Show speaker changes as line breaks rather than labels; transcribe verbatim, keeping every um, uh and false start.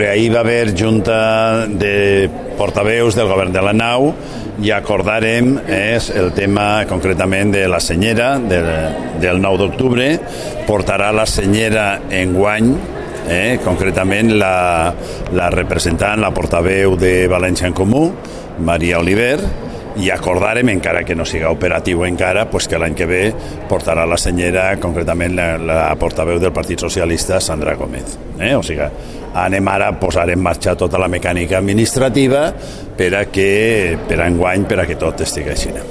Ahir va haver junta de portaveus del govern de la nau i acordarem és el tema concretament de la senyera del, del nou d'octubre. Portarà la senyera enguany, eh, concretament la, la representant, la portaveu de València en Comú, Maria Oliver, i acordarem, encara que no siga operatiu encara, pues que l'any que ve portarà la senyera, concretament la, la portaveu del Partit Socialista, Sandra Gómez. Eh? O sigui, anem ara a posar en marxa tota la mecànica administrativa per a que, per a enguany, per a que tot estigui així.